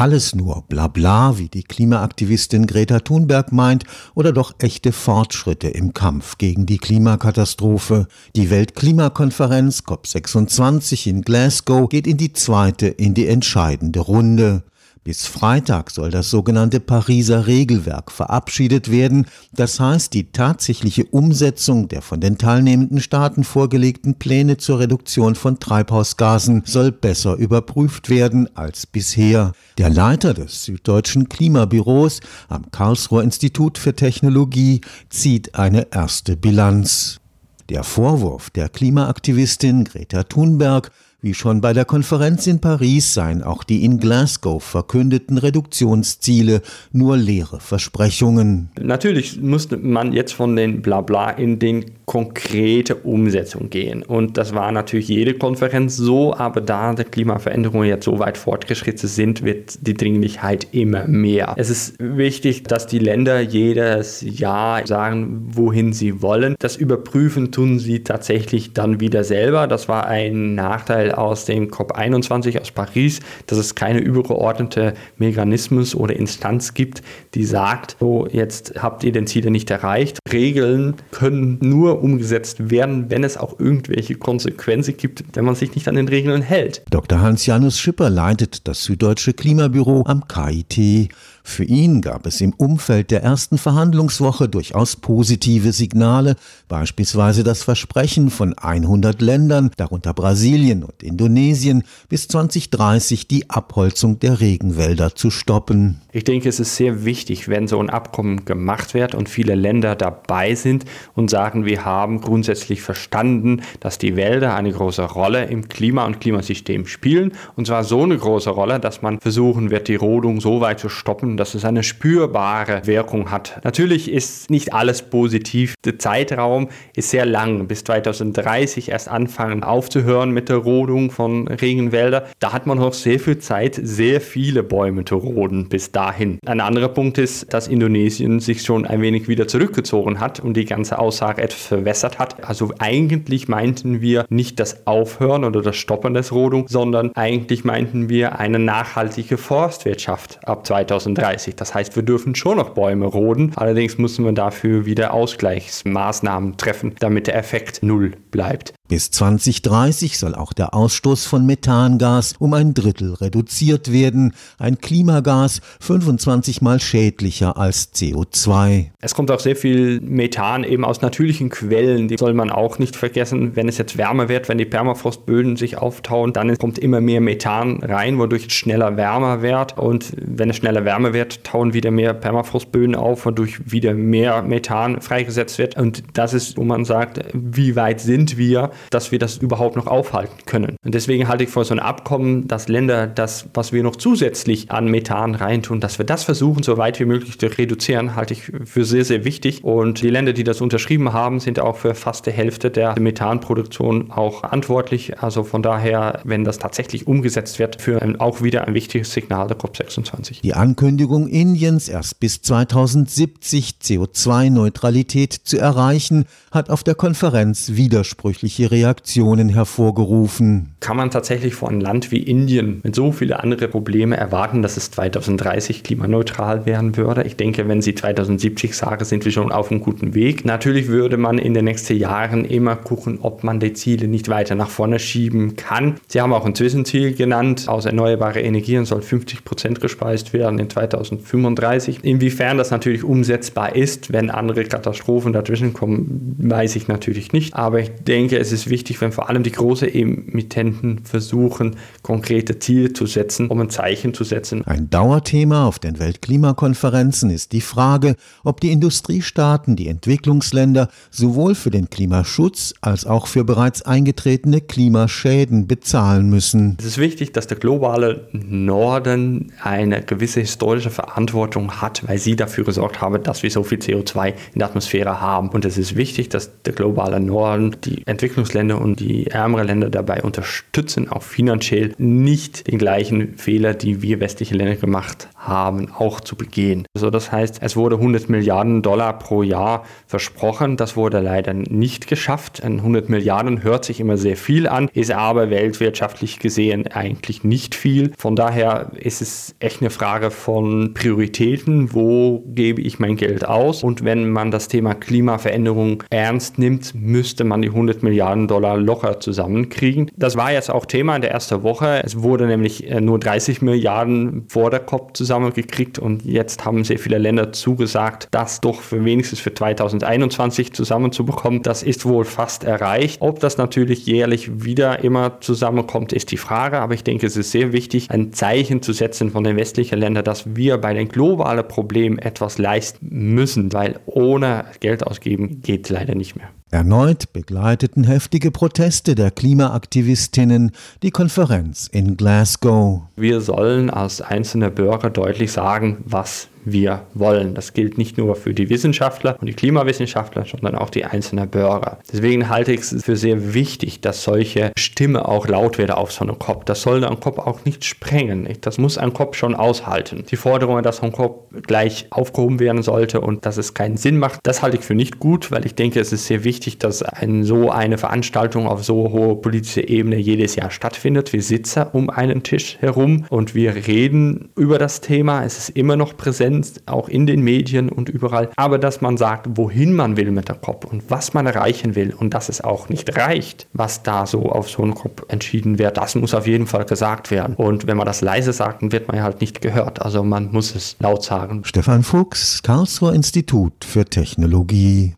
alles nur Blabla, wie die Klimaaktivistin Greta Thunberg meint, oder doch echte Fortschritte im Kampf gegen die Klimakatastrophe? Die Weltklimakonferenz COP26 in Glasgow geht in die entscheidende Runde. Bis Freitag soll das sogenannte Pariser Regelwerk verabschiedet werden. Das heißt, die tatsächliche Umsetzung der von den teilnehmenden Staaten vorgelegten Pläne zur Reduktion von Treibhausgasen soll besser überprüft werden als bisher. Der Leiter des Süddeutschen Klimabüros am Karlsruher Institut für Technologie zieht eine erste Bilanz. Der Vorwurf der Klimaaktivistin Greta Thunberg: Wie schon bei der Konferenz in Paris seien auch die in Glasgow verkündeten Reduktionsziele nur leere Versprechungen. Natürlich musste man jetzt von den Blabla in den konkrete Umsetzung gehen. Und das war natürlich jede Konferenz so, aber da die Klimaveränderungen jetzt so weit fortgeschritten sind, wird die Dringlichkeit immer mehr. Es ist wichtig, dass die Länder jedes Jahr sagen, wohin sie wollen. Das Überprüfen tun sie tatsächlich dann wieder selber. Das war ein Nachteil aus dem COP21 aus Paris, dass es keine übergeordnete Mechanismus oder Instanz gibt, die sagt, so, jetzt habt ihr den Ziele nicht erreicht. Regeln können nur umgesetzt werden, wenn es auch irgendwelche Konsequenzen gibt, wenn man sich nicht an den Regeln hält. Dr. Hans-Janus Schipper leitet das Süddeutsche Klimabüro am KIT. Für ihn gab es im Umfeld der ersten Verhandlungswoche durchaus positive Signale, beispielsweise das Versprechen von 100 Ländern, darunter Brasilien und Indonesien, bis 2030 die Abholzung der Regenwälder zu stoppen. Ich denke, es ist sehr wichtig, wenn so ein Abkommen gemacht wird und viele Länder dabei sind und sagen, wir haben grundsätzlich verstanden, dass die Wälder eine große Rolle im Klima und Klimasystem spielen, und zwar so eine große Rolle, dass man versuchen wird, die Rodung so weit zu stoppen, dass es eine spürbare Wirkung hat. Natürlich ist nicht alles positiv. Der Zeitraum ist sehr lang, bis 2030 erst anfangen aufzuhören mit der Rodung von Regenwäldern. Da hat man noch sehr viel Zeit, sehr viele Bäume zu roden bis dahin. Ein anderer Punkt ist, dass Indonesien sich schon ein wenig wieder zurückgezogen hat und die ganze Aussage etwas verwässert hat. Also eigentlich meinten wir nicht das Aufhören oder das Stoppen des Rodung, sondern eigentlich meinten wir eine nachhaltige Forstwirtschaft ab 2030. Das heißt, wir dürfen schon noch Bäume roden, allerdings müssen wir dafür wieder Ausgleichsmaßnahmen treffen, damit der Effekt null bleibt. Bis 2030 soll auch der Ausstoß von Methangas um 1/3 reduziert werden, ein Klimagas 25 Mal schädlicher als CO2. Es kommt auch sehr viel Methan eben aus natürlichen Quellen, die soll man auch nicht vergessen. Wenn es jetzt wärmer wird, wenn die Permafrostböden sich auftauen, dann kommt immer mehr Methan rein, wodurch es schneller wärmer wird, und wenn es schneller wärmer wird, tauen wieder mehr Permafrostböden auf, wodurch wieder mehr Methan freigesetzt wird, und das ist, wo man sagt, wie weit sind wir, dass wir das überhaupt noch aufhalten können. Und deswegen halte ich vor so ein Abkommen, dass Länder das, was wir noch zusätzlich an Methan reintun, dass wir das versuchen, so weit wie möglich zu reduzieren, halte ich für sehr, sehr wichtig. Und die Länder, die das unterschrieben haben, sind auch für fast die Hälfte der Methanproduktion auch verantwortlich. Also von daher, wenn das tatsächlich umgesetzt wird, für auch wieder ein wichtiges Signal der COP26. Die Ankündigung Indiens, erst bis 2070 CO2-Neutralität zu erreichen, hat auf der Konferenz widersprüchliche Reaktionen hervorgerufen. Kann man tatsächlich von einem Land wie Indien mit so viele andere Probleme erwarten, dass es 2030 klimaneutral werden würde? Ich denke, wenn sie 2070 sagen, sind wir schon auf einem guten Weg. Natürlich würde man in den nächsten Jahren immer gucken, ob man die Ziele nicht weiter nach vorne schieben kann. Sie haben auch ein Zwischenziel genannt. Aus erneuerbaren Energien soll 50% gespeist werden in 2035. Inwiefern das natürlich umsetzbar ist, wenn andere Katastrophen dazwischen kommen, weiß ich natürlich nicht. Aber ich denke, es ist wichtig, wenn vor allem die großen Emittenten versuchen, konkrete Ziele zu setzen, um ein Zeichen zu setzen. Ein Dauerthema auf den Weltklimakonferenzen ist die Frage, ob die Industriestaaten, die Entwicklungsländer sowohl für den Klimaschutz als auch für bereits eingetretene Klimaschäden bezahlen müssen. Es ist wichtig, dass der globale Norden eine gewisse historische Verantwortung hat, weil sie dafür gesorgt haben, dass wir so viel CO2 in der Atmosphäre haben. Und es ist wichtig, dass der globale Norden die Entwicklungsländer und die ärmeren Länder dabei unterstützen, auch finanziell nicht den gleichen Fehler, die wir westliche Länder gemacht haben, auch zu begehen. Also das heißt, es wurde 100 Milliarden Dollar pro Jahr versprochen. Das wurde leider nicht geschafft. 100 Milliarden hört sich immer sehr viel an, ist aber weltwirtschaftlich gesehen eigentlich nicht viel. Von daher ist es echt eine Frage von Prioritäten. Wo gebe ich mein Geld aus? Und wenn man das Thema Klimaveränderung ernst nimmt, müsste man die 100 Milliarden Dollar locker zusammenkriegen. Das war jetzt auch Thema in der ersten Woche. Es wurde nämlich nur 30 Milliarden vor der COP zusammengekriegt und jetzt haben sehr viele Länder zugesagt, das doch wenigstens für 2021 zusammenzubekommen. Das ist wohl fast erreicht. Ob das natürlich jährlich wieder immer zusammenkommt, ist die Frage, aber ich denke, es ist sehr wichtig, ein Zeichen zu setzen von den westlichen Ländern, dass wir bei den globalen Problemen etwas leisten müssen, weil ohne Geld ausgeben geht leider nicht mehr. Erneut begleiteten heftige Proteste der Klimaaktivistinnen die Konferenz in Glasgow. Wir sollen als einzelne Bürger deutlich sagen, was wir wollen. Das gilt nicht nur für die Wissenschaftler und die Klimawissenschaftler, sondern auch die einzelnen Bürger. Deswegen halte ich es für sehr wichtig, dass solche Stimme auch laut wird auf so einem COP. Das soll ein COP auch nicht sprengen. Das muss ein COP schon aushalten. Die Forderung, dass ein COP gleich aufgehoben werden sollte und dass es keinen Sinn macht, das halte ich für nicht gut, weil ich denke, es ist sehr wichtig, dass so eine Veranstaltung auf so hoher politischer Ebene jedes Jahr stattfindet. Wir sitzen um einen Tisch herum und wir reden über das Thema. Es ist immer noch präsent, auch in den Medien und überall. Aber dass man sagt, wohin man will mit der COP und was man erreichen will und dass es auch nicht reicht, was da so auf so einer COP entschieden wird, das muss auf jeden Fall gesagt werden. Und wenn man das leise sagt, dann wird man halt nicht gehört. Also man muss es laut sagen. Stefan Fuchs, Karlsruher Institut für Technologie.